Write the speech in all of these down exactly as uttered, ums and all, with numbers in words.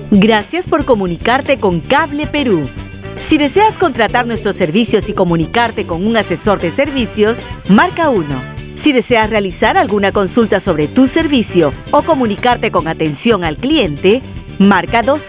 Gracias por comunicarte con Cable Perú. Si deseas contratar nuestros servicios y comunicarte con un asesor de servicios, marca uno. Si deseas realizar alguna consulta sobre tu servicio o comunicarte con atención al cliente, marca dos.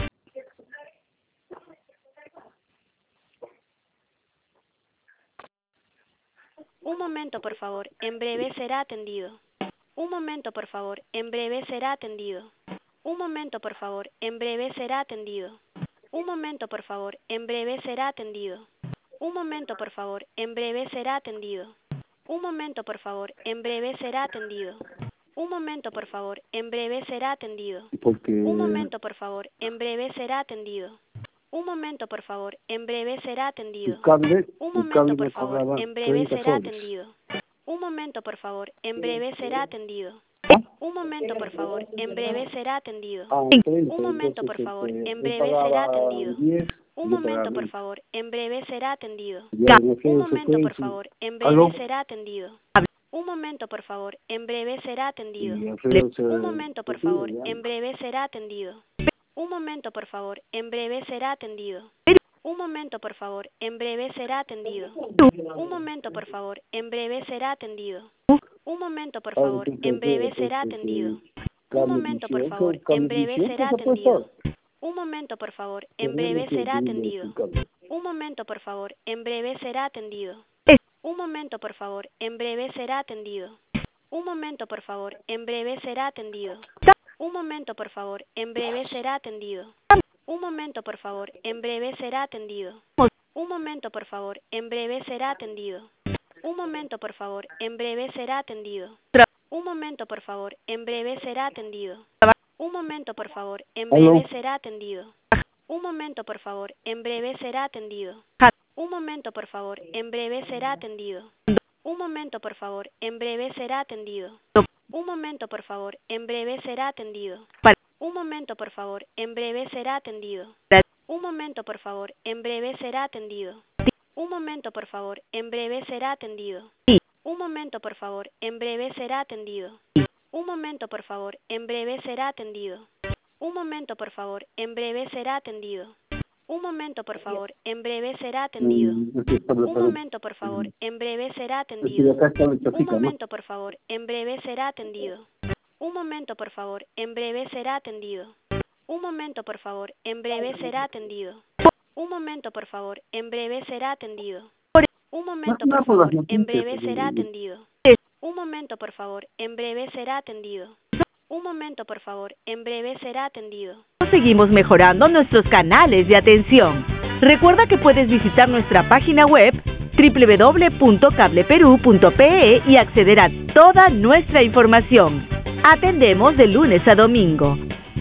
Un momento, por favor. En breve será atendido. Un momento, por favor. En breve será atendido. Un momento, por favor. En breve será atendido. Un momento, por favor. En breve será atendido. Un momento, por favor. En breve será atendido. Un momento, por favor. En breve será atendido. Un momento, por favor. En breve será atendido. Porque Un momento, por favor. En breve será atendido. Un momento, por favor. En breve será tu atendido. cable, Un tu momento, cable por me favor. cobraba En breve treinta será soles. atendido. Un momento, por favor. En breve será atendido. Un momento, por favor. En breve será atendido. Ah, treinta, Un momento, por entonces favor. este, En él breve será pagaba atendido. diez, Un yo momento, pagaba por veinte. favor. En breve será atendido. Ya me Un quedo momento, por secuencia. favor. En ¿Aló? breve será atendido. Un momento, por favor. En breve será atendido. Y Alfredo se Un momento, por retira, favor. ya. En breve será atendido. Un momento, por favor. En breve será atendido. Un momento, por favor. En breve será atendido. Un momento, por favor. En breve será atendido. Un momento, por Ahora favor. tú te En breve enteras, será pues, atendido. que Un cable momento, por dieciocho, favor. En cable breve dieciocho será se ha puesto. atendido. Un momento, por favor. En Pero no breve quiero será subirle atendido. tu cable. Un momento, por favor. En breve será atendido. Un momento, por favor. En breve será atendido. Un momento, por favor. En breve será atendido. Un momento, por favor. En breve será atendido. Un momento, por favor. En breve será atendido. Un momento, por favor. En breve será atendido. Un momento, por favor. En breve será atendido. Un momento, por favor. En breve será atendido. Un momento, por favor. En ¿Aló? breve será atendido. Un momento, por favor. En breve será atendido. Un momento, por favor. En breve será atendido. Un momento, por favor. En breve será atendido. Un momento, por favor. En breve será atendido. Un momento, por favor. En breve será atendido. Un momento, por favor. En breve será atendido. Un momento, por favor. En breve será atendido. Un momento, por favor. En breve será atendido. Un momento, por favor. En breve será atendido. Un momento, por favor. En breve será atendido. Un momento, por favor. En breve será atendido. Mm, este es para- Un para- momento, por favor. En breve será Es que atendido. acá está la Un chapica, ¿no? momento, por favor. En breve será atendido. Un momento, por favor. En breve será atendido. Un momento, por favor. En breve será atendido. Un momento, por favor. En breve será atendido. Un momento, por favor. En breve será atendido. Un momento, por favor. En breve será atendido. Un momento, por favor. En breve será atendido. Seguimos mejorando nuestros canales de atención. Recuerda que puedes visitar nuestra página web doble u doble u doble u punto cable perú punto pe e y acceder a toda nuestra información. Atendemos de lunes a domingo.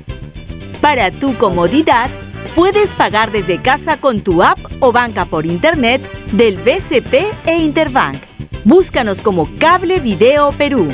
Para tu comodidad, puedes pagar desde casa con tu app o banca por internet del B C P e Interbank. Búscanos como Cable Video Perú.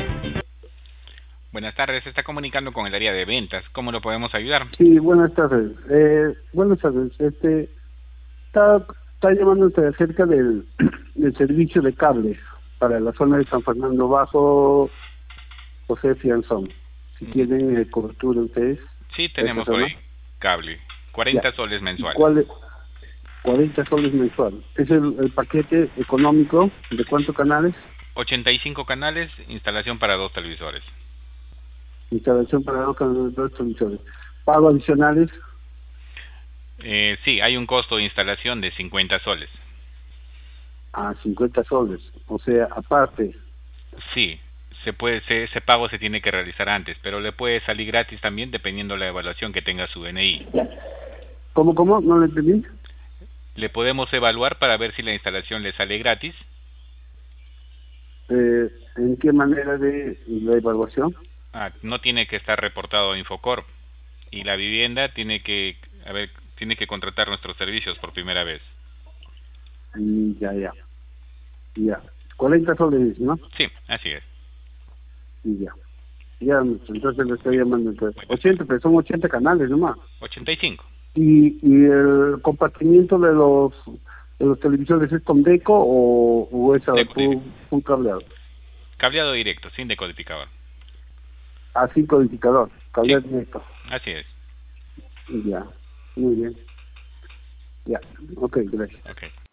Buenas tardes, se está comunicando con el área de ventas. ¿Cómo lo podemos ayudar? Sí, buenas tardes. Eh, buenas tardes. Este, está, está llamando usted acerca del, del servicio de cable para la zona de San Fernando Bajo, José Fianzón. Si tienen eh, cobertura ustedes. Sí, tenemos ¿esa zona? hoy cable. cuarenta Ya. soles mensuales. ¿Cuál es? cuarenta soles mensual. ¿Es el, el paquete económico de cuántos canales? ochenta y cinco canales, instalación para dos televisores. Instalación para dos canales, dos televisores. ¿Pago adicionales? Eh, sí, hay un costo de instalación de cincuenta soles. A cincuenta soles. O sea, aparte. Sí, se puede, se- ese pago se tiene que realizar antes, pero le puede salir gratis también dependiendo la evaluación que tenga su D N I. ¿Cómo, cómo? ¿No lo entendí? Le podemos evaluar para ver si la instalación le sale gratis. Eh, ¿En qué manera de la evaluación? Ah, no tiene que estar reportado a Infocorp y la vivienda tiene que, a ver, tiene que contratar nuestros servicios por primera vez. Mm, ya, ya. Ya. cuarenta soles, ¿no? Sí, así es. Y ya. Ya, entonces le estoy llamando. Entonces. ochenta, pero son ochenta canales nomás. ochenta y cinco. ¿Y, y el compartimiento de los de los televisores es con deco o, o es a Deco, full, full cableado? Cableado directo, sin decodificador. Así codificador, cableado directo. Así es. Ya, muy bien. Ya, ok, gracias. Okay.